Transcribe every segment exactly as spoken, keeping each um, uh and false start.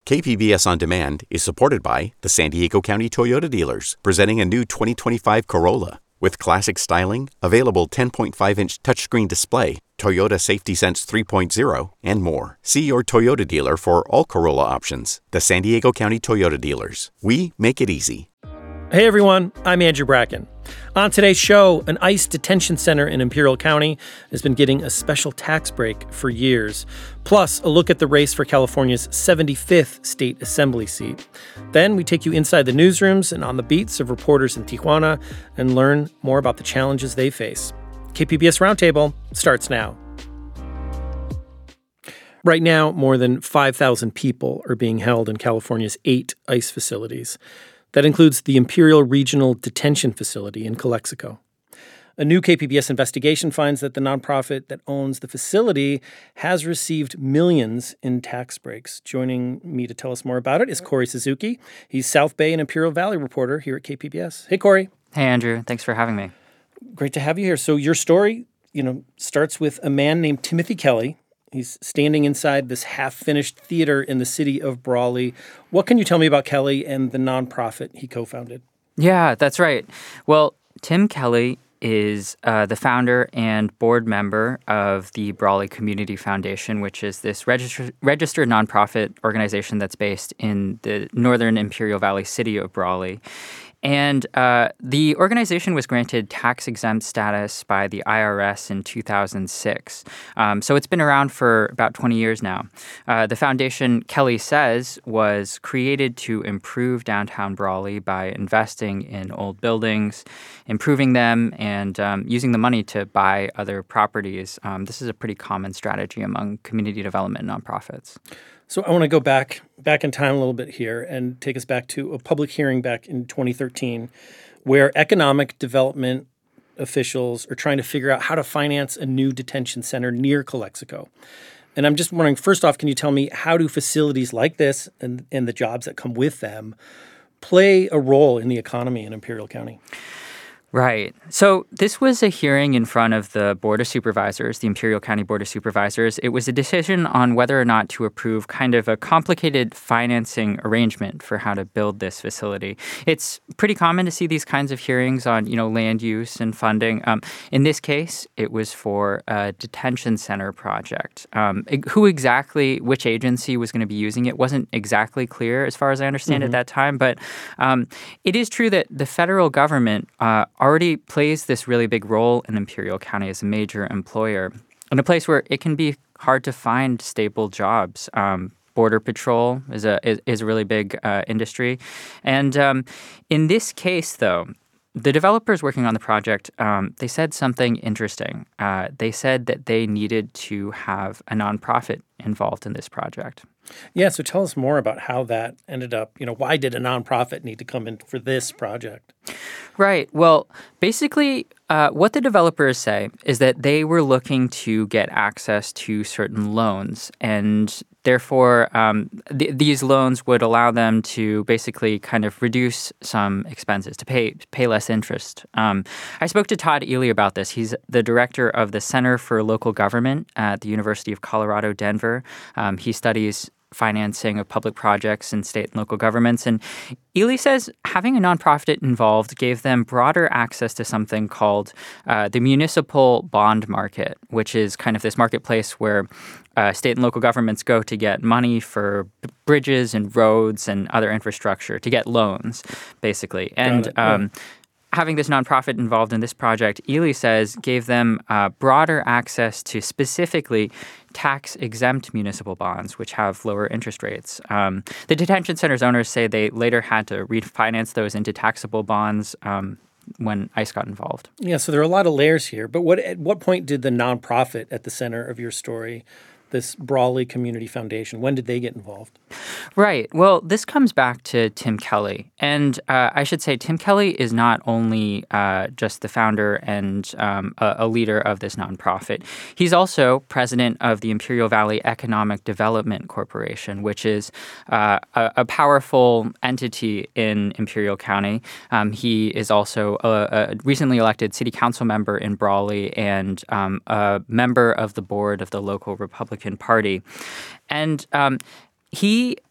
K P B S On Demand is supported by the San Diego County Toyota dealers, presenting a new twenty twenty-five Corolla. With classic styling, available ten point five inch touchscreen display, Toyota Safety Sense three point oh, and more. See your Toyota dealer for all Corolla options. The San Diego County Toyota dealers. We make it easy. Hey everyone, I'm Andrew Bracken. On today's show, an ICE detention center in Imperial County has been getting a special tax break for years. Plus, a look at the race for California's seventy-fifth state assembly seat. Then we take you inside the newsrooms and on the beats of reporters in Tijuana and learn more about the challenges they face. K P B S Roundtable starts now. Right now, more than five thousand people are being held in California's eight ICE facilities. That includes the Imperial Regional Detention Facility in Calexico. A new K P B S investigation finds that the nonprofit that owns the facility has received millions in tax breaks. Joining me to tell us more about it is Corey Suzuki. He's South Bay and Imperial Valley reporter here at K P B S. Hey, Corey. Hey, Andrew. Thanks for having me. Great to have you here. So your story, you know, starts with a man named Timothy Kelly. He's standing inside this half-finished theater in the city of Brawley. What can you tell me about Kelly and the nonprofit he co-founded? Yeah, that's right. Well, Tim Kelly is uh, the founder and board member of the Brawley Community Foundation, which is this register- registered nonprofit organization that's based in the northern Imperial Valley city of Brawley. And uh, the organization was granted tax-exempt status by the I R S in two thousand six. Um, so it's been around for about twenty years now. Uh, the foundation, Kelly says, was created to improve downtown Brawley by investing in old buildings, improving them, and um, using the money to buy other properties. Um, this is a pretty common strategy among community development nonprofits. So I want to go back back in time a little bit here and take us back to a public hearing back in twenty thirteen where economic development officials are trying to figure out how to finance a new detention center near Calexico. And I'm just wondering, first off, can you tell me how do facilities like this and, and the jobs that come with them play a role in the economy in Imperial County? Right. So this was a hearing in front of the Board of Supervisors, the Imperial County Board of Supervisors. It was a decision on whether or not to approve kind of a complicated financing arrangement for how to build this facility. It's pretty common to see these kinds of hearings on, you know, land use and funding. Um, in this case, it was for a detention center project. Um, who exactly, which agency was going to be using it wasn't exactly clear as far as I understand mm-hmm. at that time. But um, it is true that the federal government uh, already plays this really big role in Imperial County as a major employer in a place where it can be hard to find stable jobs. Um, Border Patrol is a is, is a really big uh, industry. And um, in this case, though, the developers working on the project, um, they said something interesting. Uh, they said that they needed to have a nonprofit involved in this project. Yeah, so tell us more about how that ended up. You know, why did a nonprofit need to come in for this project? Right. Well, basically, uh, what the developers say is that they were looking to get access to certain loans, and therefore, um, th- these loans would allow them to basically kind of reduce some expenses, to pay pay less interest. Um, I spoke to Todd Ely about this. He's the director of the Center for Local Government at the University of Colorado, Denver. Um, he studies financing of public projects in state and local governments. And Ely says having a nonprofit involved gave them broader access to something called uh, the municipal bond market, which is kind of this marketplace where uh, state and local governments go to get money for b- bridges and roads and other infrastructure, to get loans, basically. And um, having this nonprofit involved in this project, Ely says, gave them uh, broader access to specifically tax-exempt municipal bonds, which have lower interest rates. Um, the detention center's owners say they later had to refinance those into taxable bonds um, when ICE got involved. Yeah, so there are a lot of layers here. But what at what point did the nonprofit at the center of your story, this Brawley Community Foundation, when did they get involved? Right. Well, this comes back to Tim Kelly. And uh, I should say Tim Kelly is not only uh, just the founder and um, a, a leader of this nonprofit. He's also president of the Imperial Valley Economic Development Corporation, which is uh, a, a powerful entity in Imperial County. Um, he is also a, a recently elected city council member in Brawley and um, a member of the board of the local Republican Party. And um, he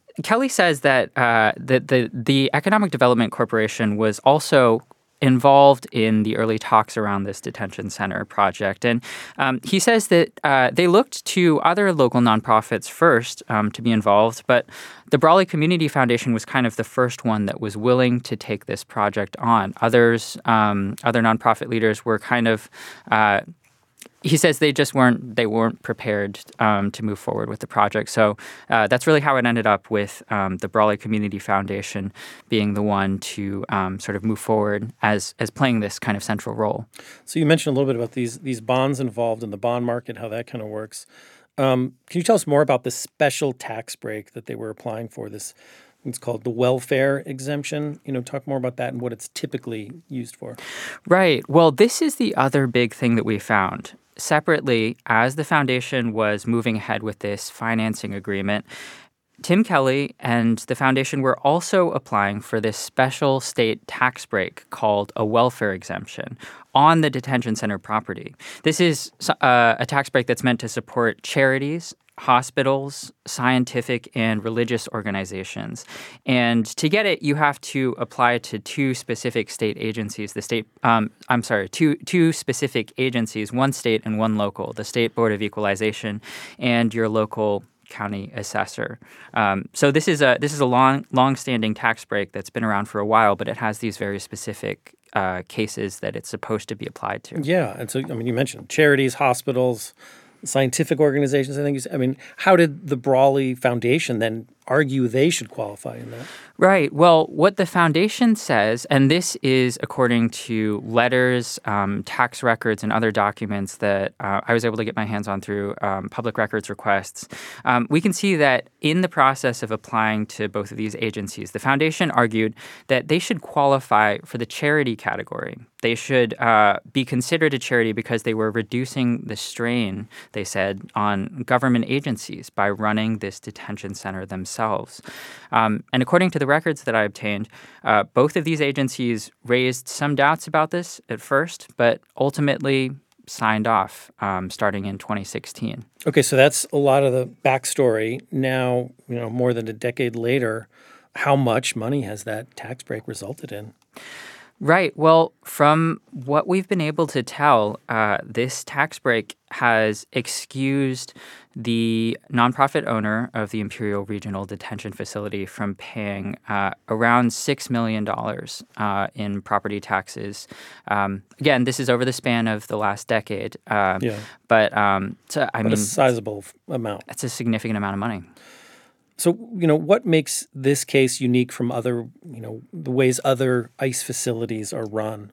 Kelly says that uh, the, the the Economic Development Corporation was also involved in the early talks around this detention center project. And um, he says that uh, they looked to other local nonprofits first um, to be involved, but the Brawley Community Foundation was kind of the first one that was willing to take this project on. Others, um, other nonprofit leaders were kind of uh, he says they just weren't they weren't prepared um, to move forward with the project. So uh, that's really how it ended up with um, the Brawley Community Foundation being the one to um, sort of move forward as as playing this kind of central role. So you mentioned a little bit about these these bonds involved in the bond market, how that kind of works. Um, can you tell us more about the special tax break that they were applying for? This it's called the welfare exemption. You know, talk more about that and what it's typically used for. Right. Well, this is the other big thing that we found. Separately, as the foundation was moving ahead with this financing agreement, Tim Kelly and the foundation were also applying for this special state tax break called a welfare exemption on the detention center property. This is uh, a tax break that's meant to support charities, hospitals, scientific and religious organizations. And to get it, you have to apply to two specific state agencies. The state, um, I'm sorry, two two specific agencies, one state and one local, the State Board of Equalization and your local county assessor. Um, so this is a this is a long long-standing tax break that's been around for a while, but it has these very specific uh, cases that it's supposed to be applied to. Yeah, and so I mean, you mentioned charities, hospitals, scientific organizations. I think. You said, I mean, how did the Brawley Foundation then argue they should qualify in that? Right. Well, what the foundation says, and this is according to letters, um, tax records, and other documents that uh, I was able to get my hands on through um, public records requests, um, we can see that in the process of applying to both of these agencies, the foundation argued that they should qualify for the charity category. They should uh, be considered a charity because they were reducing the strain, they said, on government agencies by running this detention center themselves. Um, and according to the records that I obtained, uh, both of these agencies raised some doubts about this at first, but ultimately signed off um, starting in twenty sixteen. Okay, so that's a lot of the backstory. Now, you know, more than a decade later, how much money has that tax break resulted in? Right. Well, from what we've been able to tell, uh, this tax break has excused the nonprofit owner of the Imperial Regional Detention Facility from paying uh, around six million dollars uh, in property taxes. Um, again, this is over the span of the last decade. Uh, yeah. But, um, so, I but mean, a sizable amount. That's a significant amount of money. So, you know, what makes this case unique from other, you know, the ways other ICE facilities are run?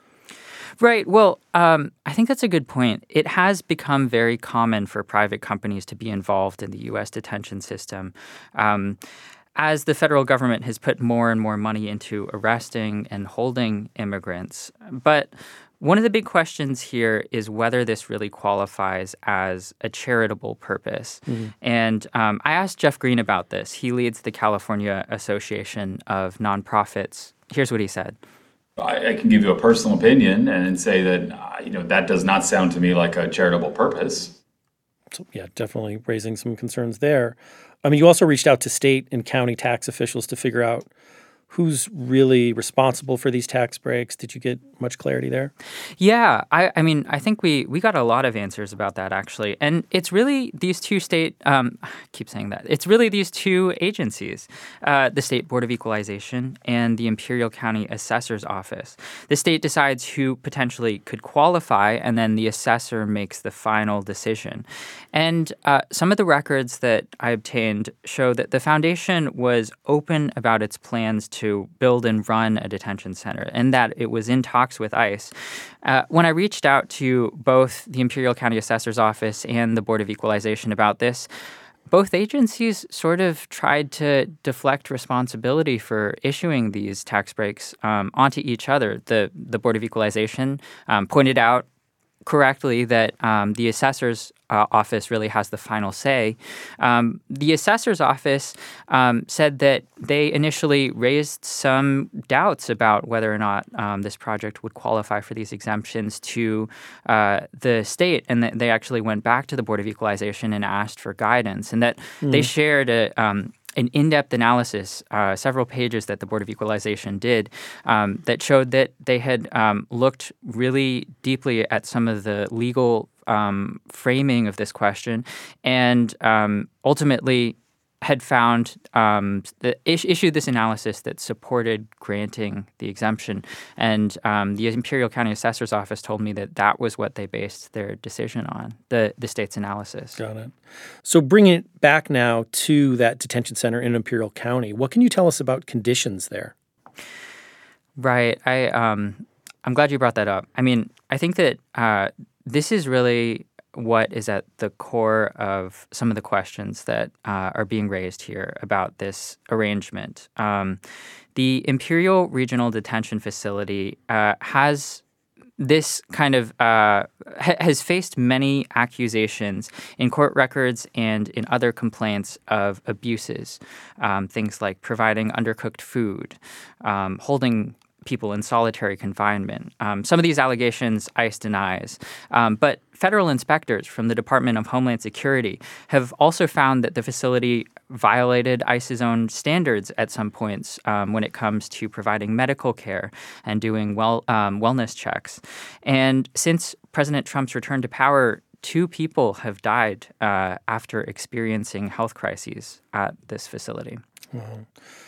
Right. Well, um, I think that's a good point. It has become very common for private companies to be involved in the U S detention system. Um, as the federal government has put more and more money into arresting and holding immigrants. But one of the big questions here is whether this really qualifies as a charitable purpose. Mm-hmm. And um, I asked Jeff Green about this. He leads the California Association of Nonprofits. Here's what he said. I, I can give you a personal opinion and say that, uh, you know, that does not sound to me like a charitable purpose. So, yeah, definitely raising some concerns there. I mean, you also reached out to state and county tax officials to figure out who's really responsible for these tax breaks. Did you get much clarity there? Yeah, I, I mean, I think we, we got a lot of answers about that, actually. And it's really these two state, um, I keep saying that, it's really these two agencies, uh, the State Board of Equalization and the Imperial County Assessor's Office. The state decides who potentially could qualify, and then the assessor makes the final decision. And uh, some of the records that I obtained show that the foundation was open about its plans to to build and run a detention center, and that it was in talks with ICE. Uh, when I reached out to both the Imperial County Assessor's Office and the Board of Equalization about this, both agencies sort of tried to deflect responsibility for issuing these tax breaks um, onto each other. The, the Board of Equalization um, pointed out correctly that um, the assessor's uh, office really has the final say. Um, the assessor's office um, said that they initially raised some doubts about whether or not um, this project would qualify for these exemptions to uh, the state, and that they actually went back to the Board of Equalization and asked for guidance, and that mm. they shared a um, an in-depth analysis, uh, several pages that the Board of Equalization did, um, that showed that they had um, looked really deeply at some of the legal um, framing of this question, and um, ultimately had found um, the, is, issued this analysis that supported granting the exemption. And um, the Imperial County Assessor's Office told me that that was what they based their decision on, the, the state's analysis. Got it. So bringing it back now to that detention center in Imperial County, what can you tell us about conditions there? Right. I, um, I'm glad you brought that up. I mean, I think that uh, this is really what is at the core of some of the questions that uh, are being raised here about this arrangement. Um, the Imperial Regional Detention Facility uh, has this kind of uh, ha- has faced many accusations in court records and in other complaints of abuses, um, things like providing undercooked food, um, holding people in solitary confinement. Um, some of these allegations ICE denies. Um, but federal inspectors from the Department of Homeland Security have also found that the facility violated ICE's own standards at some points um, when it comes to providing medical care and doing well um, wellness checks. And since President Trump's return to power, two people have died uh, after experiencing health crises at this facility. Mm-hmm.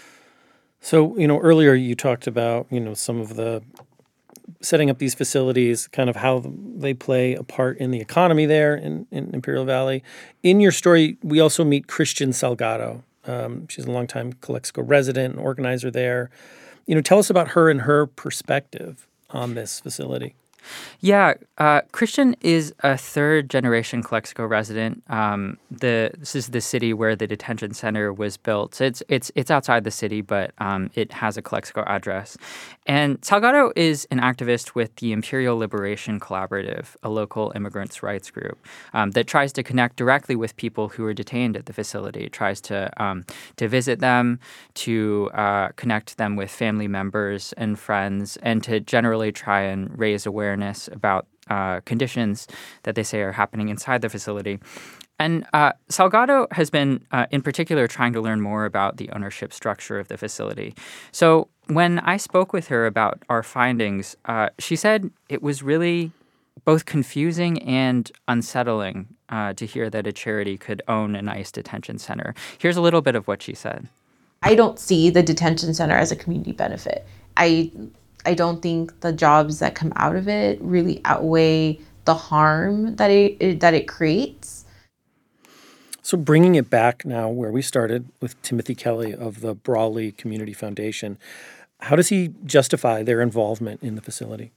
So, you know, earlier you talked about, you know, some of the setting up these facilities, kind of how they play a part in the economy there in, in Imperial Valley. In your story, we also meet Christian Salgado. Um, she's a longtime Calexico resident and organizer there. You know, tell us about her and her perspective on this facility. Yeah, uh, Christian is a third-generation Calexico resident. Um, the this is the city where the detention center was built. It's it's it's outside the city, but um, it has a Calexico address. And Salgado is an activist with the Imperial Liberation Collaborative, a local immigrants' rights group um, that tries to connect directly with people who are detained at the facility. It tries to um, to visit them, to uh, connect them with family members and friends, and to generally try and raise awareness about uh, conditions that they say are happening inside the facility. And uh, Salgado has been, uh, in particular, trying to learn more about the ownership structure of the facility. So when I spoke with her about our findings, uh, she said it was really both confusing and unsettling uh, to hear that a charity could own an ICE detention center. Here's a little bit of what she said. I don't see the detention center as a community benefit. I I don't think the jobs that come out of it really outweigh the harm that it, it that it creates. So bringing it back now where we started with Timothy Kelly of the Brawley Community Foundation, how does he justify their involvement in the facility?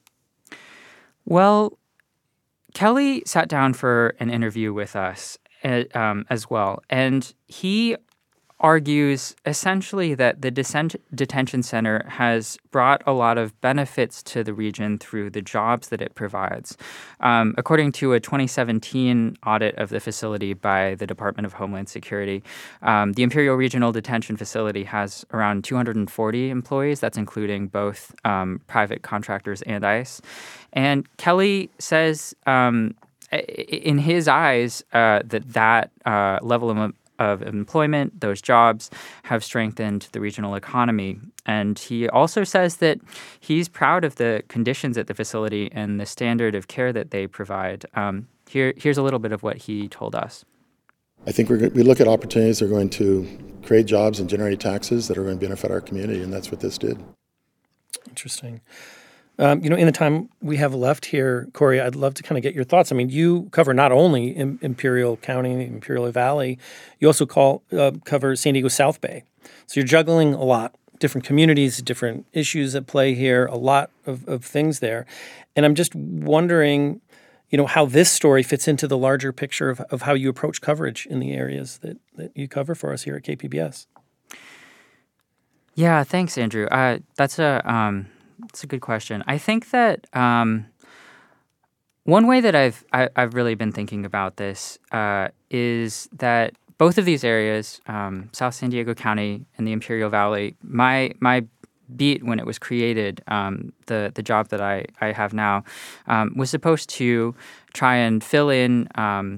Well, Kelly sat down for an interview with us uh, um, as well, and he argues essentially that the desen- detention center has brought a lot of benefits to the region through the jobs that it provides. Um, according to a twenty seventeen audit of the facility by the Department of Homeland Security, um, the Imperial Regional Detention Facility has around two hundred forty employees. That's including both um, private contractors and ICE. And Kelly says, um, in his eyes, uh, that that uh, level of of employment, those jobs have strengthened the regional economy. And he also says that he's proud of the conditions at the facility and the standard of care that they provide. Um, here, here's a little bit of what he told us. I think we're, we look at opportunities that are going to create jobs and generate taxes that are going to benefit our community, and that's what this did. Interesting. Um, you know, in the time we have left here, Corey, I'd love to kind of get your thoughts. I mean, you cover not only in Imperial County, Imperial Valley, you also call uh, cover San Diego South Bay. So you're juggling a lot, different communities, different issues at play here, a lot of, of things there. And I'm just wondering, you know, how this story fits into the larger picture of, of how you approach coverage in the areas that, that you cover for us here at K P B S. Yeah, thanks, Andrew. Uh, that's a... Um That's a good question. I think that um, one way that I've I, I've really been thinking about this uh, is that both of these areas, um, South San Diego County and the Imperial Valley, my my beat when it was created, um, the the job that I I have now, um, was supposed to try and fill in Um,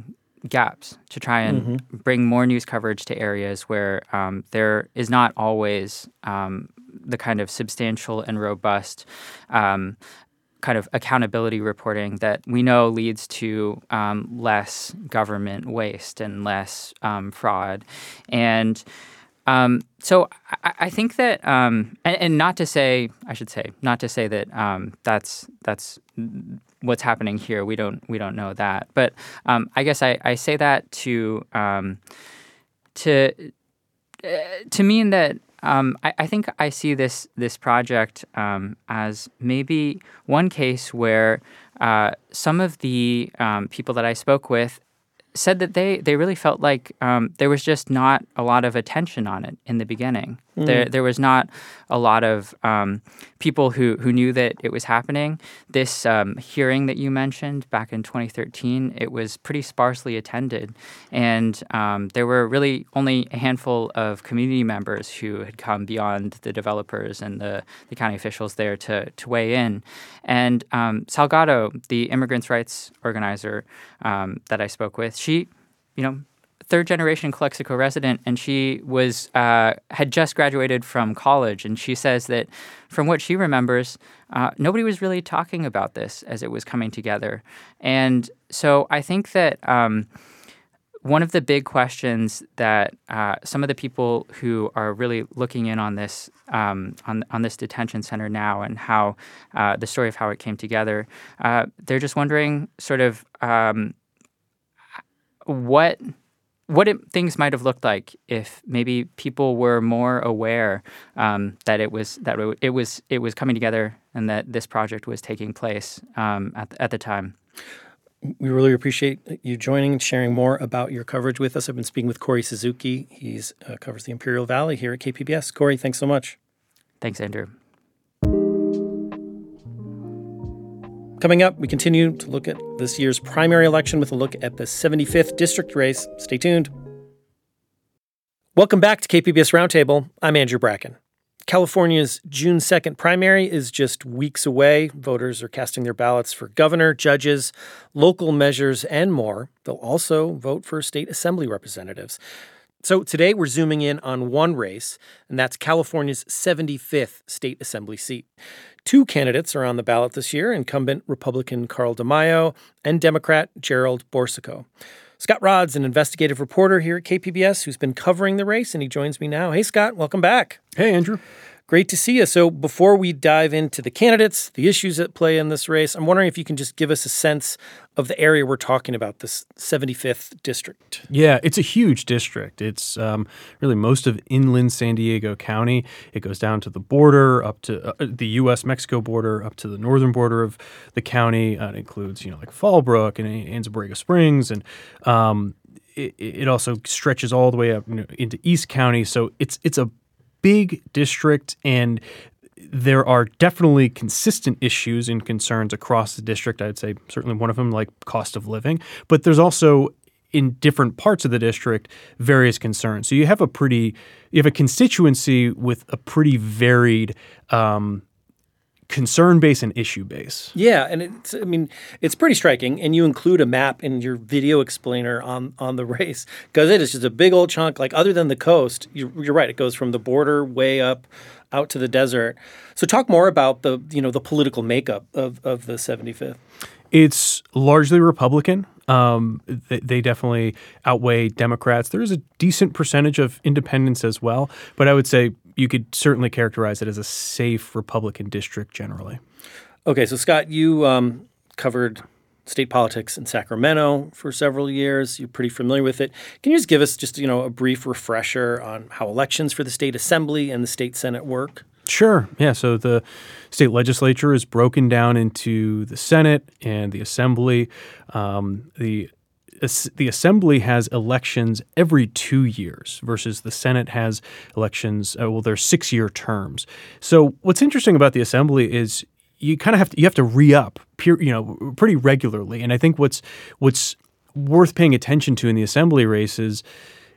gaps, to try and mm-hmm. bring more news coverage to areas where um, there is not always um, the kind of substantial and robust um, kind of accountability reporting that we know leads to um, less government waste and less um, fraud. And um, so I, I think that, um, and, and not to say, I should say, not to say that um, that's that's what's happening here. We don't we don't know that. But um, I guess I, I say that to um, to uh, to mean that Um, I, I think I see this this project um, as maybe one case where uh, some of the um, people that I spoke with said that they, they really felt like um, there was just not a lot of attention on it in the beginning. Mm. There there was not a lot of um, people who, who knew that it was happening. This um, hearing that you mentioned back in twenty thirteen, it was pretty sparsely attended. And um, there were really only a handful of community members who had come beyond the developers and the, the county officials there to, to weigh in. And um, Salgado, the immigrants' rights organizer um, that I spoke with, she, you know, third generation Calexico resident, and she was uh, had just graduated from college, and she says that from what she remembers, uh, nobody was really talking about this as it was coming together. And so I think that um, one of the big questions that uh, some of the people who are really looking in on this um, on on this detention center now and how uh, the story of how it came together, uh, they're just wondering sort of um, what. What it, things might have looked like if maybe people were more aware um, that it was that it was it was coming together and that this project was taking place um, at at the time. We really appreciate you joining and sharing more about your coverage with us. I've been speaking with Corey Suzuki. He uh, covers the Imperial Valley here at K P B S. Corey, thanks so much. Thanks, Andrew. Coming up, we continue to look at this year's primary election with a look at the seventy-fifth district race. Stay tuned. Welcome back to K P B S Roundtable. I'm Andrew Bracken. California's June second primary is just weeks away. Voters are casting their ballots for governor, judges, local measures, and more. They'll also vote for state assembly representatives. So today we're zooming in on one race, and that's California's seventy-fifth state assembly seat. Two candidates are on the ballot this year, incumbent Republican Carl DeMaio and Democrat Gerald Borsico. Scott Rodd's an investigative reporter here at K P B S who's been covering the race, and he joins me now. Hey, Scott, welcome back. Hey, Andrew. Great to see you. So before we dive into the candidates, the issues at play in this race, I'm wondering if you can just give us a sense of the area we're talking about, this seventy-fifth district. Yeah, it's a huge district. It's um, really most of inland San Diego County. It goes down to the border, up to uh, the U S Mexico border, up to the northern border of the county. Uh, it includes, you know, like Fallbrook and Anza-Borrego Springs, and um, it, it also stretches all the way up, you know, into East County. So it's it's a big district, and there are definitely consistent issues and concerns across the district. I'd say certainly one of them, like cost of living, but there's also in different parts of the district various concerns. So you have a pretty, you have a constituency with a pretty varied um, concern base and issue base. Yeah, and it's, I mean, it's pretty striking, and you include a map in your video explainer on, on the race, because it is just a big old chunk. Like, other than the coast, you're, you're right, it goes from the border way up out to the desert. So talk more about the, you know, the political makeup of, of the seventy-fifth. It's largely Republican. Um, they, they definitely outweigh Democrats. There is a decent percentage of independents as well, but I would say you could certainly characterize it as a safe Republican district generally. Okay, so Scott, you um, covered state politics in Sacramento for several years. You're pretty familiar with it. Can you just give us just, you know, a brief refresher on how elections for the state assembly and the state senate work? Sure. Yeah. So the state legislature is broken down into the Senate and the Assembly. Um, the The Assembly has elections every two years versus the Senate has elections, uh, well, they're six-year terms. So what's interesting about the Assembly is you kind of have to you have to re-up, you know, pretty regularly. And I think what's what's worth paying attention to in the Assembly races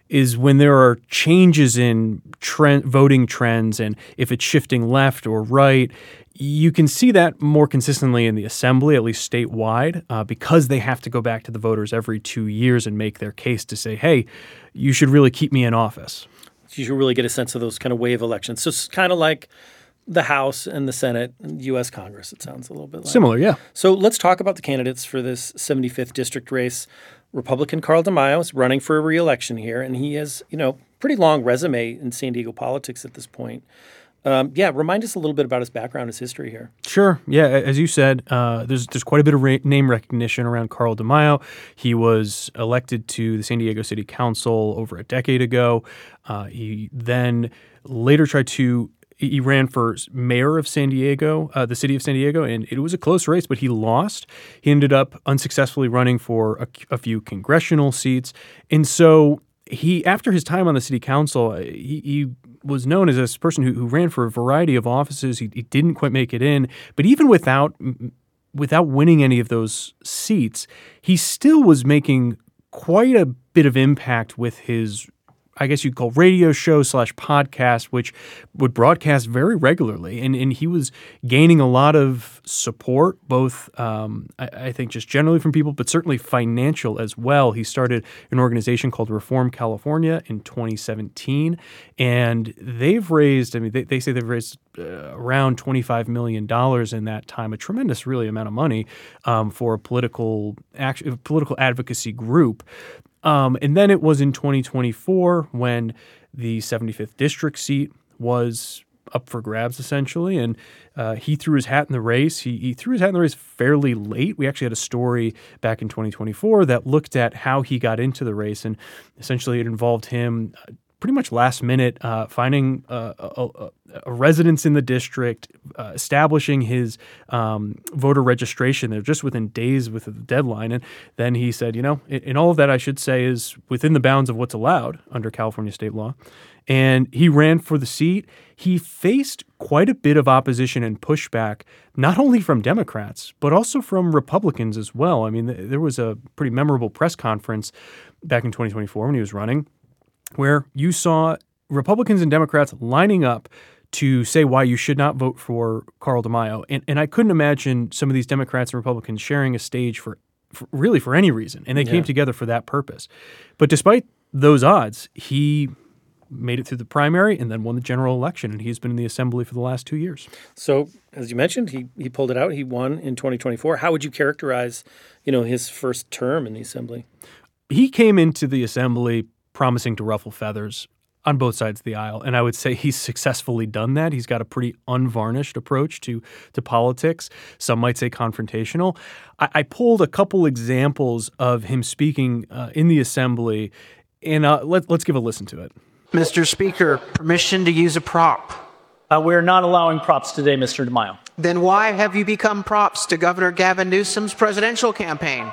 is when there are changes in trend, voting trends, and if it's shifting left or right. You can see that more consistently in the assembly, at least statewide, uh, because they have to go back to the voters every two years and make their case to say, hey, you should really keep me in office. You should really get a sense of those kind of wave elections. So it's kind of like the House and the Senate and U S Congress, it sounds a little bit like. Similar, yeah. So let's talk about the candidates for this seventy-fifth district race. Republican Carl DeMaio is running for a re-election here, and he has, you know, pretty long resume in San Diego politics at this point. Um, yeah, remind us a little bit about his background, his history here. Sure. Yeah, as you said, uh, there's there's quite a bit of ra- name recognition around Carl DeMaio. He was elected to the San Diego City Council over a decade ago. Uh, he then later tried to he ran for mayor of San Diego, uh, the city of San Diego, and it was a close race, but he lost. He ended up unsuccessfully running for a, a few congressional seats, and so he, after his time on the city council, he, he was known as a person who, who ran for a variety of offices. He, he didn't quite make it in, but even without without winning any of those seats, he still was making quite a bit of impact with his, I guess you'd call radio show slash podcast, which would broadcast very regularly. And, and he was gaining a lot of support, both um, I, I think just generally from people, but certainly financial as well. He started an organization called Reform California in twenty seventeen, and they've raised, I mean, they, they say they've raised uh, around twenty-five million dollars in that time, a tremendous really amount of money um, for a political, act, political advocacy group. Um, and then it was in twenty twenty-four when the seventy-fifth district seat was up for grabs, essentially, and uh, he threw his hat in the race. He, he threw his hat in the race fairly late. We actually had a story back in twenty twenty-four that looked at how he got into the race, and essentially it involved him pretty much last minute uh, finding uh, a, a, a residence in the district, uh, establishing his um, voter registration there just within days with the deadline. And then he said, you know, and all of that I should say is within the bounds of what's allowed under California state law. And he ran for the seat. He faced quite a bit of opposition and pushback, not only from Democrats, but also from Republicans as well. I mean, th- there was a pretty memorable press conference back in twenty twenty-four when he was running, where you saw Republicans and Democrats lining up to say why you should not vote for Carl DeMaio. And, and I couldn't imagine some of these Democrats and Republicans sharing a stage for, for really for any reason. And they yeah. came together for that purpose. But despite those odds, he made it through the primary and then won the general election. And he's been in the assembly for the last two years. So, as you mentioned, he he pulled it out. He won in twenty twenty-four. How would you characterize, you know, his first term in the assembly? He came into the assembly promising to ruffle feathers on both sides of the aisle. And I would say he's successfully done that. He's got a pretty unvarnished approach to, to politics. Some might say confrontational. I, I pulled a couple examples of him speaking uh, in the assembly, and uh, let, let's give a listen to it. Mister Speaker, permission to use a prop. Uh, we're not allowing props today, Mister DeMaio. Then why have you become props to Governor Gavin Newsom's presidential campaign?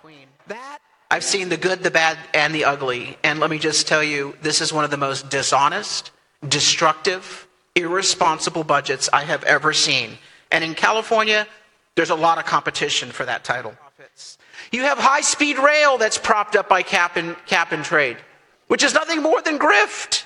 That I've seen the good, the bad, and the ugly. And let me just tell you, this is one of the most dishonest, destructive, irresponsible budgets I have ever seen. And in California, there's a lot of competition for that title. You have high-speed rail that's propped up by cap and, cap and trade, which is nothing more than grift.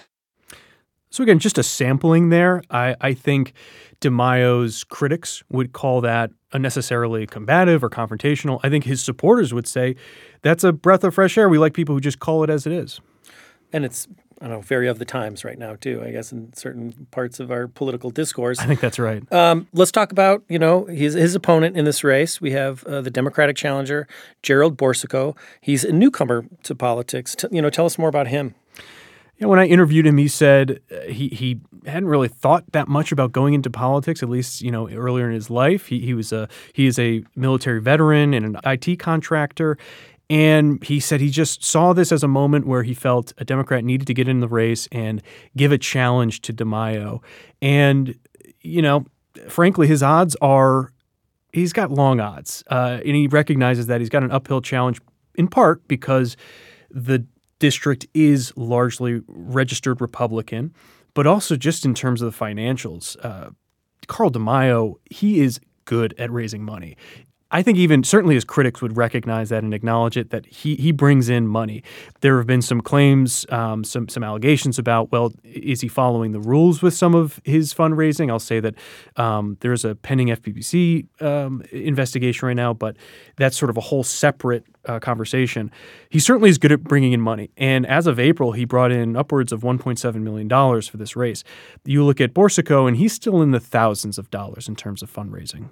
So again, just a sampling there. I, I think DeMaio's critics would call that unnecessarily combative or confrontational. I think his supporters would say that's a breath of fresh air. We like people who just call it as it is. And it's, I don't know, very of the times right now, too, I guess, in certain parts of our political discourse. I think that's right. Um, let's talk about, you know, his, his opponent in this race. We have uh, the Democratic challenger, Gerald Borsico. He's a newcomer to politics. T- you know, tell us more about him. Yeah, when I interviewed him, he said uh, he he hadn't really thought that much about going into politics, at least, you know, earlier in his life. He he was a he is a military veteran and an I T contractor. And he said he just saw this as a moment where he felt a Democrat needed to get in the race and give a challenge to DeMaio. And, you know, frankly, his odds are he's got long odds. Uh, and he recognizes that he's got an uphill challenge in part because the district is largely registered Republican, but also just in terms of the financials. Uh, Carl DeMaio, he is good at raising money. I think even certainly his critics would recognize that and acknowledge it, that he he brings in money. There have been some claims, um, some some allegations about, well, is he following the rules with some of his fundraising? I'll say that um, there's a pending F P P C um, investigation right now, but that's sort of a whole separate uh, conversation. He certainly is good at bringing in money. And as of April, he brought in upwards of one point seven million dollars for this race. You look at Borsico, and he's still in the thousands of dollars in terms of fundraising.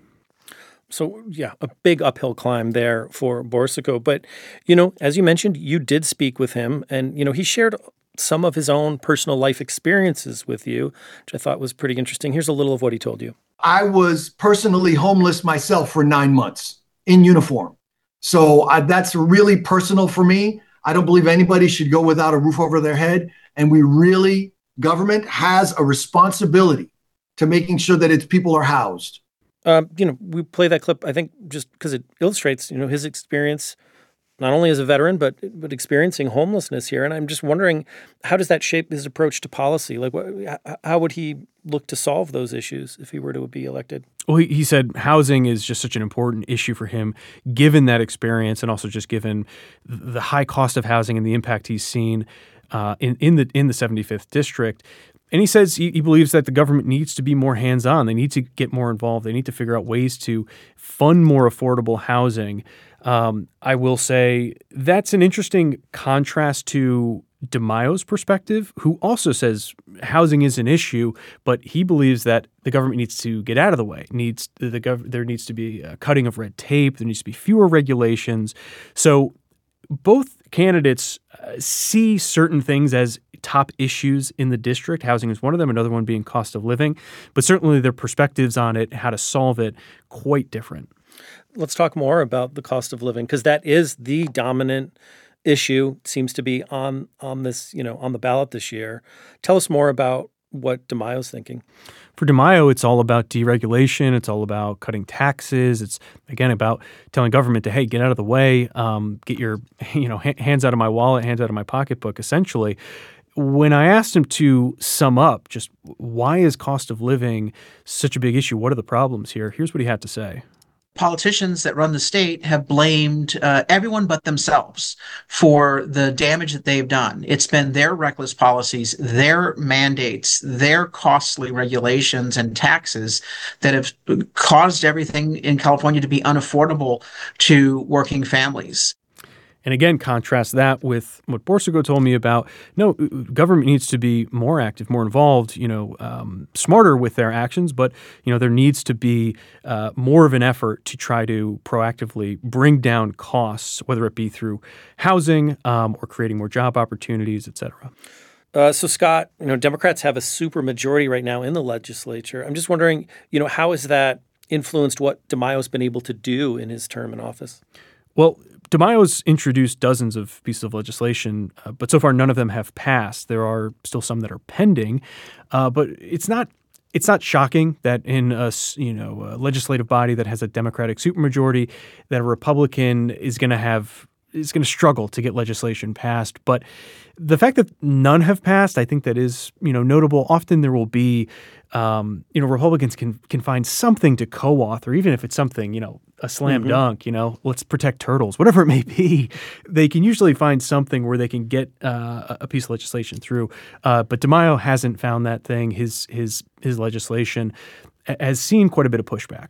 So, yeah, a big uphill climb there for Borsico. But, you know, as you mentioned, you did speak with him, and, you know, he shared some of his own personal life experiences with you, which I thought was pretty interesting. Here's a little of what he told you. I was personally homeless myself for nine months in uniform. So I, that's really personal for me. I don't believe anybody should go without a roof over their head. And we really, government has a responsibility to making sure that its people are housed. Um, you know, we play that clip, I think, just because it illustrates, you know, his experience, not only as a veteran, but but experiencing homelessness here. And I'm just wondering, how does that shape his approach to policy? Like, what, how would he look to solve those issues if he were to be elected? Well, he, he said housing is just such an important issue for him, given that experience, and also just given the high cost of housing and the impact he's seen uh, in in the in the seventy-fifth district. And he says he, he believes that the government needs to be more hands-on. They need to get more involved. They need to figure out ways to fund more affordable housing. Um, I will say that's an interesting contrast to DeMaio's perspective, who also says housing is an issue, but he believes that the government needs to get out of the way. Needs the gov- There needs to be a cutting of red tape. There needs to be fewer regulations. So both candidates uh, see certain things as top issues in the district. Housing is one of them, another one being cost of living. But certainly their perspectives on it, how to solve it, quite different. Let's talk more about the cost of living, because that is the dominant issue, seems to be on on this, you know, on the ballot this year. Tell us more about what DeMaio's thinking. For DeMaio, it's all about deregulation. It's all about cutting taxes. It's, again, about telling government to, hey, get out of the way, um, get your, you know, hands out of my wallet, hands out of my pocketbook, essentially. When I asked him to sum up just why is cost of living such a big issue, what are the problems here, here's what he had to say. Politicians that run the state have blamed uh, everyone but themselves for the damage that they've done. It's been their reckless policies, their mandates, their costly regulations and taxes that have caused everything in California to be unaffordable to working families. And again, contrast that with what Borsico told me about, no, government needs to be more active, more involved, you know, um, smarter with their actions, but, you know, there needs to be uh, more of an effort to try to proactively bring down costs, whether it be through housing um, or creating more job opportunities, et cetera. Uh, so, Scott, you know, Democrats have a super majority right now in the legislature. I'm just wondering, you know, how has that influenced what DeMaio's been able to do in his term in office? Well, DeMaio's introduced dozens of pieces of legislation, uh, but so far none of them have passed. There are still some that are pending, uh, but it's not it's not shocking that in a you know a legislative body that has a Democratic supermajority, that a Republican is going to have is going to struggle to get legislation passed. But the fact that none have passed, I think that is you know notable. Often there will be um, you know Republicans can can find something to co-author, even if it's something you know. a slam mm-hmm. dunk, you know, let's protect turtles, whatever it may be. They can usually find something where they can get uh, a piece of legislation through. Uh, but DeMaio hasn't found that thing. His his his legislation has seen quite a bit of pushback.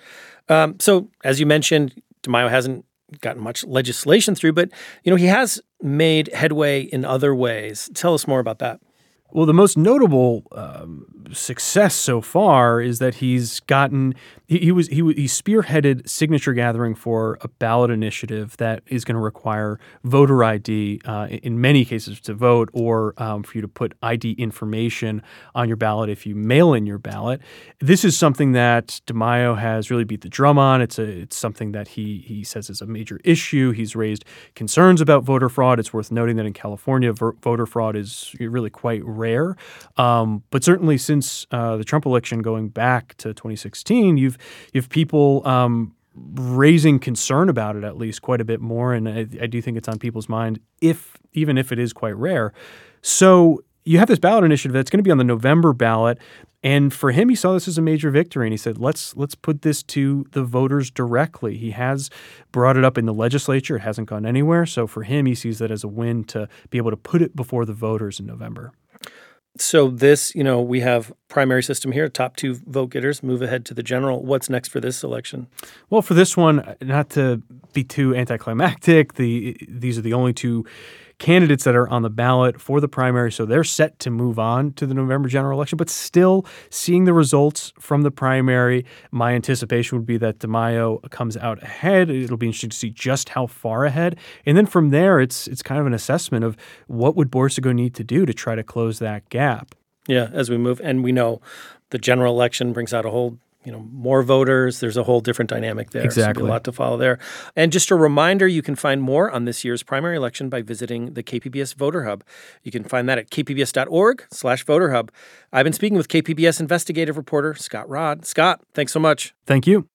Um, so, as you mentioned, DeMaio hasn't gotten much legislation through, but you know he has made headway in other ways. Tell us more about that. Well, the most notable um, success so far is that he's gotten he, he was he he spearheaded signature gathering for a ballot initiative that is going to require voter I D uh, in many cases to vote, or um, for you to put I D information on your ballot if you mail in your ballot. This is something that DeMaio has really beat the drum on. It's a it's something that he he says is a major issue. He's raised concerns about voter fraud. It's worth noting that in California, ver- voter fraud is really quite rare. Um, but certainly since uh, the Trump election going back to twenty sixteen, you've you have people um, raising concern about it at least quite a bit more. And I, I do think it's on people's mind, if even if it is quite rare. So you have this ballot initiative that's going to be on the November ballot. And for him, he saw this as a major victory, and he said, let's let's put this to the voters directly. He has brought it up in the legislature. It hasn't gone anywhere. So for him, he sees that as a win to be able to put it before the voters in November. So this, you know, we have primary system here, top two vote getters move ahead to the general. What's next for this election? Well, for this one, not to be too anticlimactic, the these are the only two candidates that are on the ballot for the primary, so they're set to move on to the November general election. But still, seeing the results from the primary, my anticipation would be that DeMaio comes out ahead. It'll be interesting to see just how far ahead. And then from there, it's it's kind of an assessment of what would Borsigo need to do to try to close that gap. Yeah, as we move. And we know the general election brings out a whole you know, more voters. There's a whole different dynamic there. Exactly. So there'll be a lot to follow there. And just a reminder, you can find more on this year's primary election by visiting the K P B S Voter Hub. You can find that at kpbs.org slash voter hub. I've been speaking with K P B S investigative reporter Scott Rodd. Scott, thanks so much. Thank you.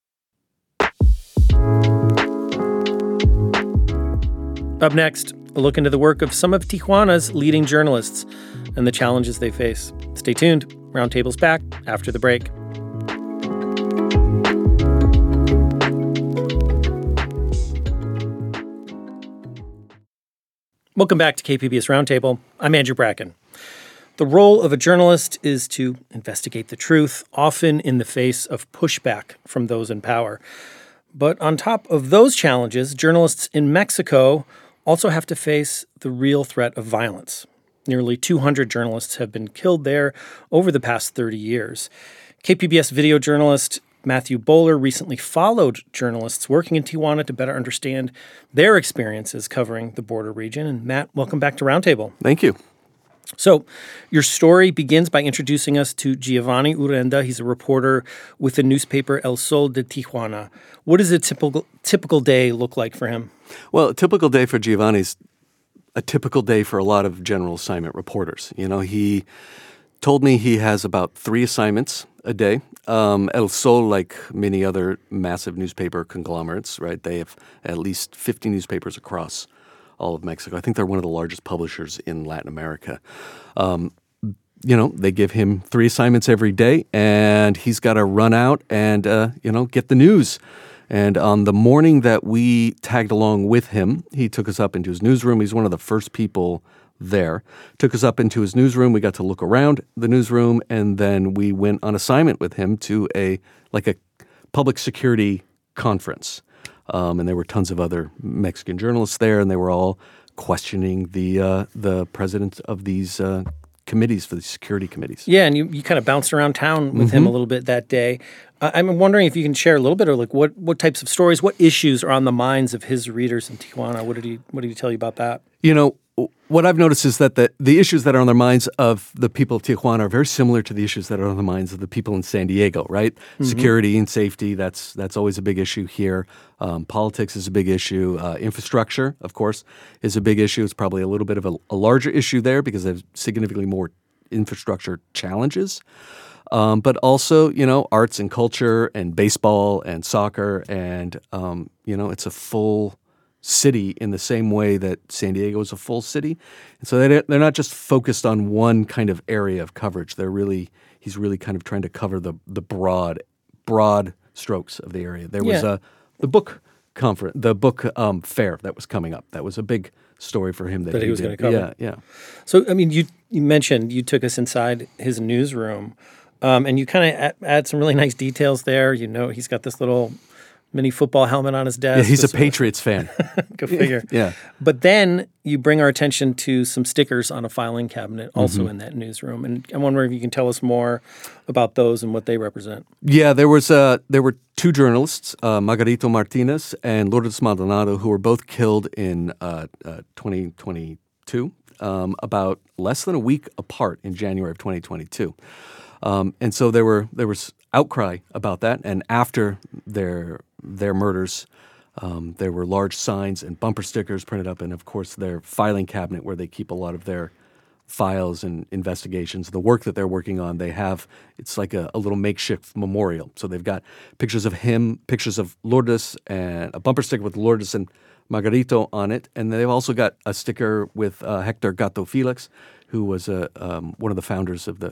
Up next, a look into the work of some of Tijuana's leading journalists and the challenges they face. Stay tuned. Roundtable's back after the break. Welcome back to K P B S Roundtable. I'm Andrew Bracken. The role of a journalist is to investigate the truth, often in the face of pushback from those in power. But on top of those challenges, journalists in Mexico also have to face the real threat of violence. Nearly two hundred journalists have been killed there over the past thirty years. K P B S video journalist Matthew Bowler recently followed journalists working in Tijuana to better understand their experiences covering the border region. And Matt, welcome back to Roundtable. Thank you. So your story begins by introducing us to Giovanni Urenda. He's a reporter with the newspaper El Sol de Tijuana. What does a typical typical day look like for him? Well, a typical day for Giovanni's a typical day for a lot of general assignment reporters. You know, he told me he has about three assignments a day. Um, El Sol, like many other massive newspaper conglomerates, right? They have at least fifty newspapers across all of Mexico. I think they're one of the largest publishers in Latin America. Um, you know, they give him three assignments every day, and he's got to run out and, uh, you know, get the news. And on the morning that we tagged along with him, he took us up into his newsroom. He's one of the first people there. Took us up into his newsroom. We got to look around the newsroom, and then we went on assignment with him to a like a public security conference. Um, and there were tons of other Mexican journalists there, and they were all questioning the uh, the president of these uh, committees, for the security committees. Yeah, and you, you kind of bounced around town with Mm-hmm. him a little bit that day. Uh, I'm wondering if you can share a little bit of like what, what types of stories, what issues are on the minds of his readers in Tijuana. What did he What did he tell you about that? You know, what I've noticed is that the, the issues that are on the minds of the people of Tijuana are very similar to the issues that are on the minds of the people in San Diego, right? Mm-hmm. Security and safety, that's that's always a big issue here. Um, politics is a big issue. Uh, infrastructure, of course, is a big issue. It's probably a little bit of a, a larger issue there because there's significantly more infrastructure challenges. Um, but also, you know, arts and culture and baseball and soccer and, um, you know, it's a full city in the same way that San Diego is a full city. And so they, they're not just focused on one kind of area of coverage. They're really, he's really kind of trying to cover the the broad, broad strokes of the area. There was Yeah. a, the book conference, the book um, fair that was coming up. That was a big story for him that, That he he was did. gonna cover. Yeah, yeah. So, I mean, you you mentioned you took us inside his newsroom, um, and you kind of add, add some really nice details there. You know, he's got this little mini football helmet on his desk. Yeah, he's a with some- Patriots fan. Go figure. Yeah. But then you bring our attention to some stickers on a filing cabinet also Mhm. in that newsroom. And I'm wondering if you can tell us more about those and what they represent. Yeah, there was uh, there were two journalists, uh, Margarito Martinez and Lourdes Maldonado, who were both killed in uh, uh, twenty twenty-two, um, about less than a week apart in January of twenty twenty-two. Um, and so there were there was outcry about that. And after their their murders, um, there were large signs and bumper stickers printed up, and of course their filing cabinet where they keep a lot of their files and investigations, the work that they're working on. They have, it's like a, a little makeshift memorial. So they've got pictures of him, pictures of Lourdes, and a bumper sticker with Lourdes and Margarito on it. And they've also got a sticker with uh, Hector Gato Felix, who was a, um, one of the founders of the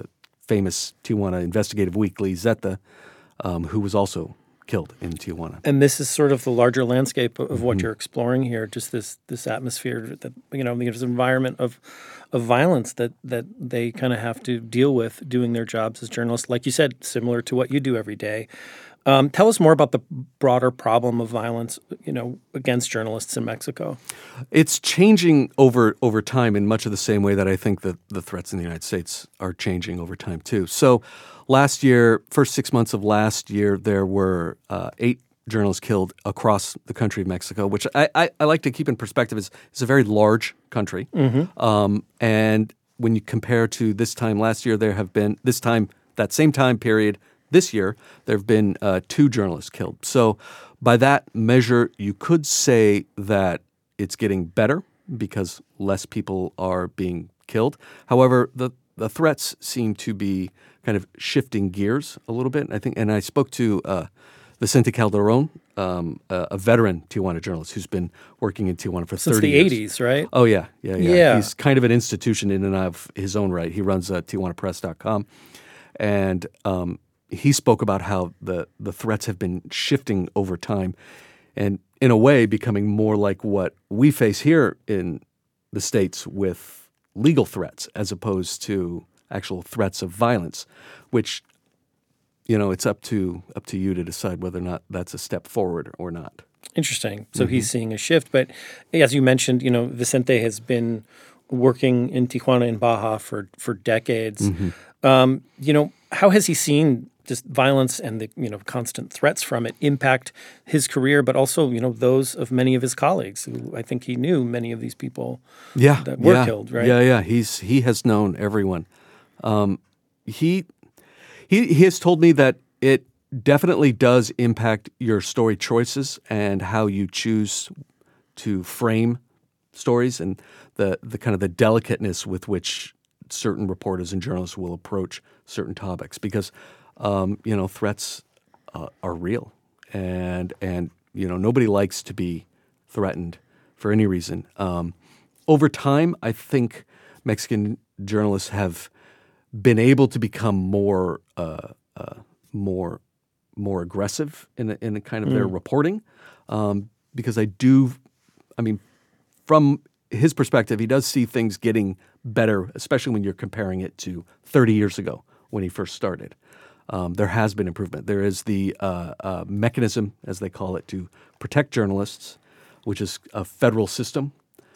famous Tijuana investigative weekly, Zeta, um, who was also killed in Tijuana. And this is sort of the larger landscape of, of what Mhm. you're exploring here, just this this atmosphere that, you know, this environment of of violence that, that they kind of have to deal with doing their jobs as journalists, like you said, similar to what you do every day. Um, tell us more about the broader problem of violence, you know, against journalists in Mexico. It's changing over over time in much of the same way that I think that the threats in the United States are changing over time too. So last year, first six months of last year, there were uh, eight journalists killed across the country of Mexico, which I, I, I like to keep in perspective. It's, it's a very large country. Mhm. Um, and when you compare to this time last year, there have been, this time, that same time period, this year, there have been uh, two journalists killed. So by that measure, you could say that it's getting better because less people are being killed. However, the, the threats seem to be kind of shifting gears a little bit. I think, and I spoke to uh, Vicente Calderon, um, a, a veteran Tijuana journalist who's been working in Tijuana for Since thirty the years. eighties, right? Oh, yeah, yeah, yeah, Yeah. He's kind of an institution in and of his own right. He runs uh, Tijuana Press dot com. And um, he spoke about how the, the threats have been shifting over time and, in a way, becoming more like what we face here in the States with legal threats as opposed to actual threats of violence, which, you know, it's up to up to you to decide whether or not that's a step forward or not. Interesting. So Mhm. he's seeing a shift. But as you mentioned, you know, Vicente has been working in Tijuana and Baja for, for decades. Mhm. Um, you know, how has he seen just violence and the, you know, constant threats from it impact his career, but also, you know, those of many of his colleagues who I think he knew many of these people Yeah, that were yeah, killed, right? Yeah, yeah. He's he has known everyone. Um, he he he has told me that it definitely does impact your story choices and how you choose to frame stories and the the kind of the delicateness with which certain reporters and journalists will approach certain topics because um, you know threats uh, are real and and you know nobody likes to be threatened for any reason. Um, over time, I think Mexican journalists have been able to become more uh, uh, more more aggressive in a, in a kind of their Mm. reporting um, because I do, I mean, from his perspective, he does see things getting better, especially when you're comparing it to thirty years ago when he first started. Um, there has been improvement. There is the uh, uh, mechanism, as they call it, to protect journalists, which is a federal system.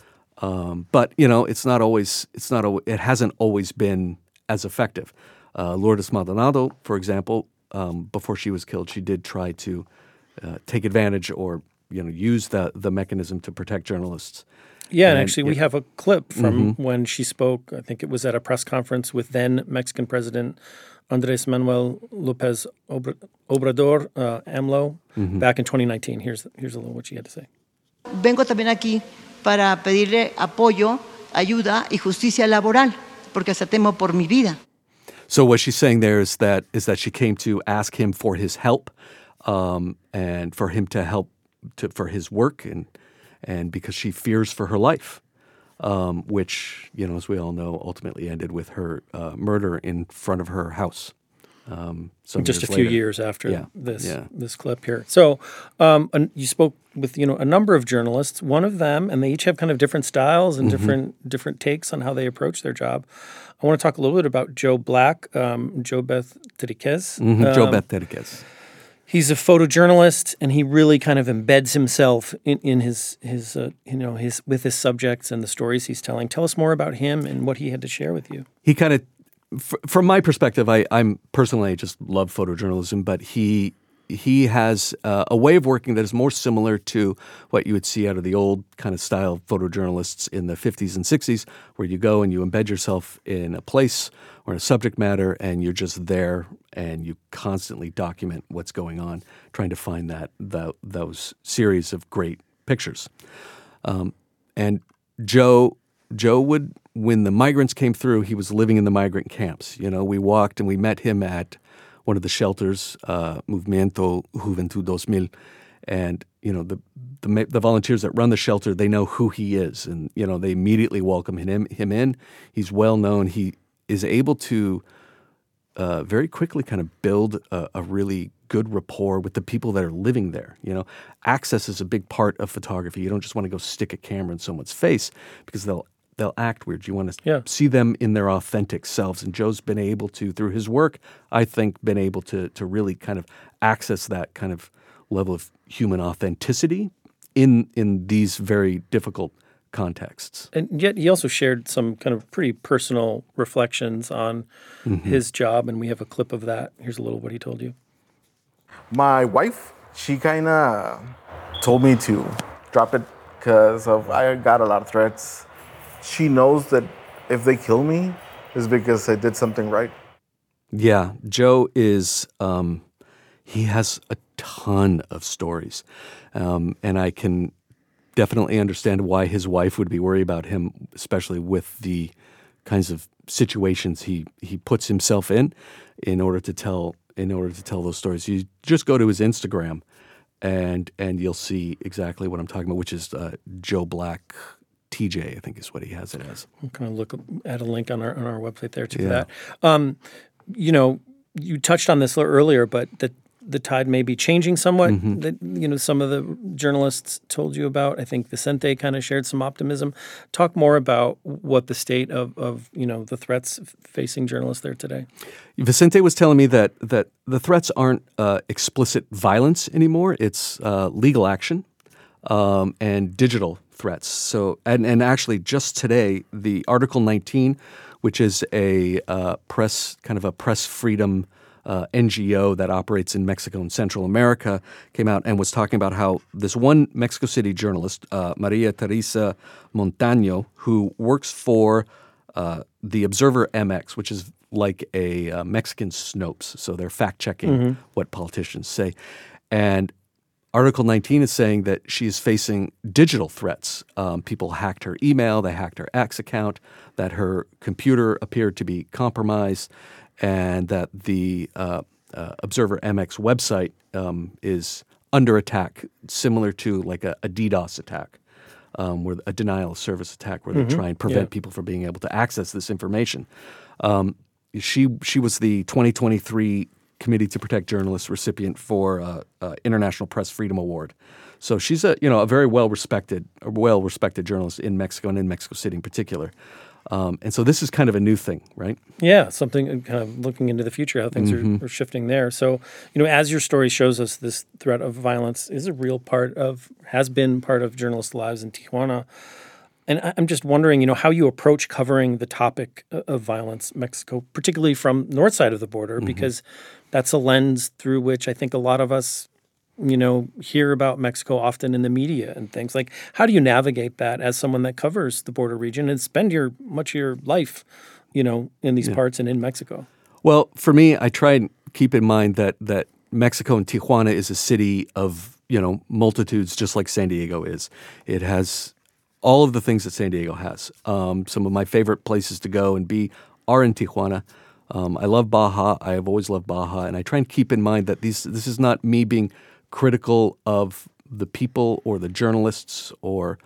Um, but you know, it's not always. It's not. al- It hasn't always been as effective. Uh, Lourdes Maldonado, for example, um, before she was killed, she did try to uh, take advantage or you know use the the mechanism to protect journalists. Yeah, and actually, we it- have a clip from Mhm. when she spoke. I think it was at a press conference with then Mexican President Andres Manuel Lopez Obra- Obrador, uh, AMLO, Mhm. back in twenty nineteen. Here's here's a little what she had to say. Vengo también aquí para pedirle apoyo, ayuda y justicia laboral, porque hasta temo por mi vida. So what she's saying there is that is that she came to ask him for his help, um, and for him to help to, for his work, and and because she fears for her life, um, which you know, as we all know, ultimately ended with her uh, murder in front of her house. Um, some Just a years few later. years after Yeah, this yeah. this clip here. So um, and you spoke with you know a number of journalists. One of them, and they each have kind of different styles and Mhm. different different takes on how they approach their job. I want to talk a little bit about Joe Black, um, Joe Beth Tediquez. Mhm, Joe Um, Beth Tediquez. He's a photojournalist, and he really kind of embeds himself in, in his his uh, you know his with his subjects and the stories he's telling. Tell us more about him and what he had to share with you. He kind of, f- from my perspective, I, I'm personally I just love photojournalism, but he he has uh, a way of working that is more similar to what you would see out of the old kind of style photojournalists in the fifties and sixties, where you go and you embed yourself in a place or in a subject matter, and you're just there and you constantly document what's going on, trying to find that, that those series of great pictures. Um, and Joe Joe would, when the migrants came through, he was living in the migrant camps. You know, we walked and we met him at one of the shelters, uh, Movimiento Juventud dos mil, and you know the, the ma- the volunteers that run the shelter, they know who he is, and you know they immediately welcome him him in. He's well known. He is able to uh, very quickly kind of build a, a really good rapport with the people that are living there. You know, access is a big part of photography. You don't just want to go stick a camera in someone's face because they'll they'll act weird. You want to yeah. see them in their authentic selves. And Joe's been able to, through his work, I think, been able to to really kind of access that kind of level of human authenticity in in these very difficult contexts. And yet he also shared some kind of pretty personal reflections on mm-hmm. his job, and we have a clip of that. Here's a little what he told you. My wife, she kind of told me to drop it because of I got a lot of threats. She knows that if they kill me, it's because I did something right. Yeah, Joe is, um, he has a ton of stories, um, and I can definitely understand why his wife would be worried about him, especially with the kinds of situations he, he puts himself in in order to tell in order to tell those stories. You just go to his Instagram and and you'll see exactly what I'm talking about, which is uh, Joe Black T J, I think is what he has it as. I'm going to look at a link on our on our website there to yeah. that. Um, you know, you touched on this earlier, but the the tide may be changing somewhat. Mm-hmm. That, you know, some of the journalists told you about. I think Vicente kind of shared some optimism. Talk more about what the state of, of you know, the threats facing journalists there today. Vicente was telling me that that the threats aren't uh, explicit violence anymore. It's uh, legal action um, and digital threats. So, and, and actually just today, the Article nineteen, which is a uh, press, kind of a press freedom Uh, N G O that operates in Mexico and Central America, came out and was talking about how this one Mexico City journalist, uh, Maria Teresa Montaño, who works for uh, the Observer M X, which is like a uh, Mexican Snopes, so they're fact-checking mm-hmm. what politicians say. And Article nineteen is saying that she is facing digital threats. Um, people hacked her email, they hacked her X account, that her computer appeared to be compromised, and that the uh, uh, Observer M X website um, is under attack, similar to like a, a DDoS attack, um, where a denial of service attack, where mm-hmm. they try and prevent yeah. people from being able to access this information. Um, she she was the twenty twenty-three Committee to Protect Journalists recipient for uh, uh, International Press Freedom Award. So she's a you know a very well respected, a well respected journalist in Mexico and in Mexico City in particular. Um, and so this is kind of a new thing, right? Yeah, something kind of looking into the future, how things mm-hmm. are, are shifting there. So, you know, as your story shows us, this threat of violence is a real part of, has been part of journalists' lives in Tijuana. And I'm just wondering, you know, how you approach covering the topic of violence in Mexico, particularly from north side of the border, mm-hmm. because that's a lens through which I think a lot of us, you know, hear about Mexico often in the media and things. Like, how do you navigate that as someone that covers the border region and spend your much of your life, you know, in these yeah. parts and in Mexico? Well, for me, I try and keep in mind that that Mexico and Tijuana is a city of, you know, multitudes, just like San Diego is. It has all of the things that San Diego has. Um, some of my favorite places to go and be are in Tijuana. Um, I love Baja. I have always loved Baja, and I try and keep in mind that these this is not me being critical of the people or the journalists or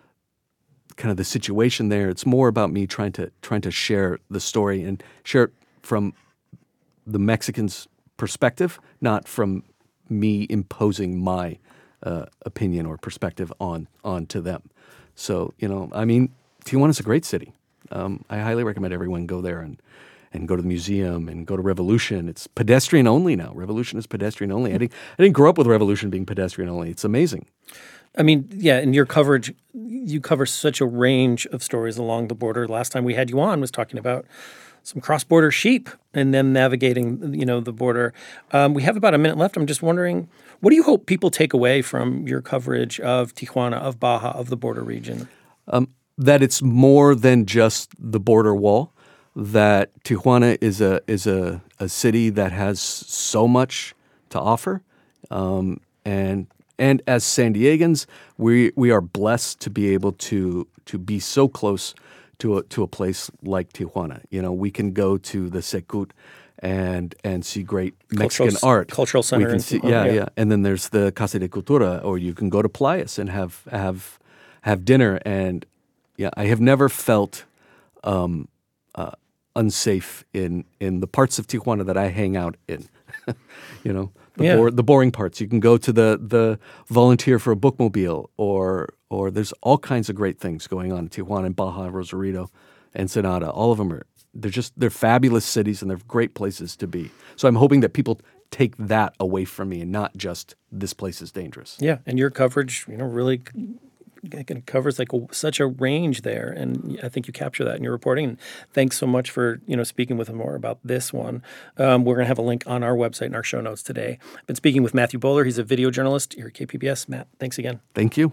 kind of the situation there. It's more about me trying to trying to share the story and share it from the Mexicans' perspective, not from me imposing my uh, opinion or perspective on onto them. So, you know, I mean, Tijuana's a great city. Um, I highly recommend everyone go there and and go to the museum and go to Revolution. It's pedestrian only now. Revolution is pedestrian only. I didn't, I didn't grow up with Revolution being pedestrian only. It's amazing. I mean, yeah, in your coverage, you cover such a range of stories along the border. Last time we had you on was talking about some cross-border sheep and them navigating, you know, the border. Um, we have about a minute left. I'm just wondering, what do you hope people take away from your coverage of Tijuana, of Baja, of the border region? Um, that it's more than just the border wall. That Tijuana is a is a, a city that has so much to offer, um, and and as San Diegans, we we are blessed to be able to to be so close to a to a place like Tijuana. You know, we can go to the Secut and and see great Mexican cultural, art, cultural center. We can see, yeah, yeah, yeah, and then there's the Casa de Cultura, or you can go to Playas and have have have dinner. And yeah, I have never felt. Um, Uh, unsafe in, in the parts of Tijuana that I hang out in. you know, the, Yeah. bor- the boring parts. You can go to the the volunteer for a bookmobile, or or there's all kinds of great things going on in Tijuana and Baja, Rosarito, Ensenada. All of them are they're just they're fabulous cities and they're great places to be. So I'm hoping that people take that away from me and not just this place is dangerous. Yeah, and your coverage, you know, really it covers like a, such a range there, and I think you capture that in your reporting. And thanks so much for you know speaking with us more about this one. Um, we're going to have a link on our website in our show notes today. I've been speaking with Matthew Bowler. He's a video journalist here at K P B S. Matt, thanks again. Thank you.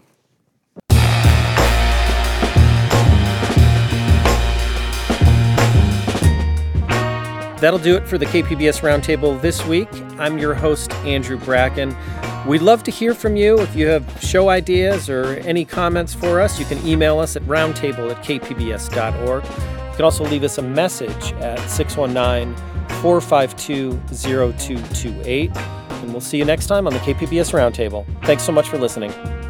That'll do it for the K P B S Roundtable this week. I'm your host, Andrew Bracken. We'd love to hear from you. If you have show ideas or any comments for us, you can email us at roundtable at k p b s dot org. You can also leave us a message at six one nine, four five two, zero two two eight. And we'll see you next time on the K P B S Roundtable. Thanks so much for listening.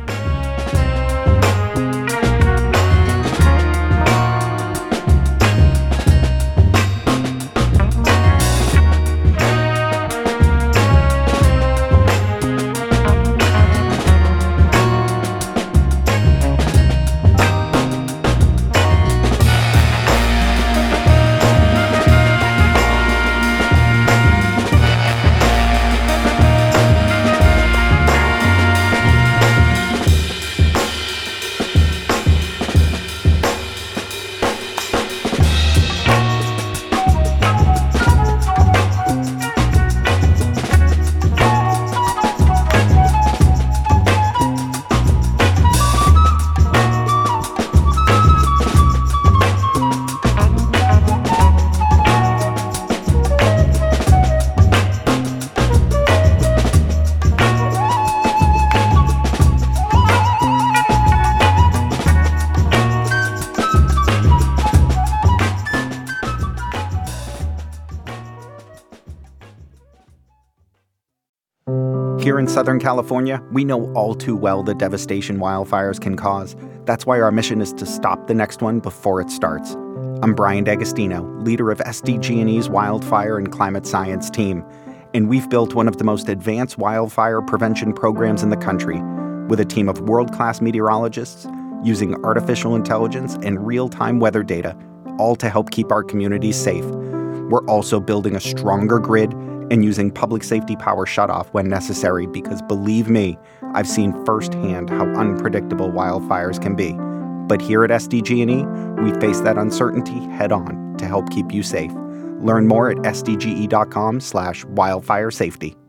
Here in Southern California, we know all too well the devastation wildfires can cause. That's why our mission is to stop the next one before it starts. I'm Brian D'Agostino, leader of S D G and E's Wildfire and Climate Science team, and we've built one of the most advanced wildfire prevention programs in the country, with a team of world-class meteorologists using artificial intelligence and real-time weather data, all to help keep our communities safe. We're also building a stronger grid and using public safety power shutoff when necessary because, believe me, I've seen firsthand how unpredictable wildfires can be. But here at S D G and E, we face that uncertainty head-on to help keep you safe. Learn more at s d g e dot com slash wildfire safety.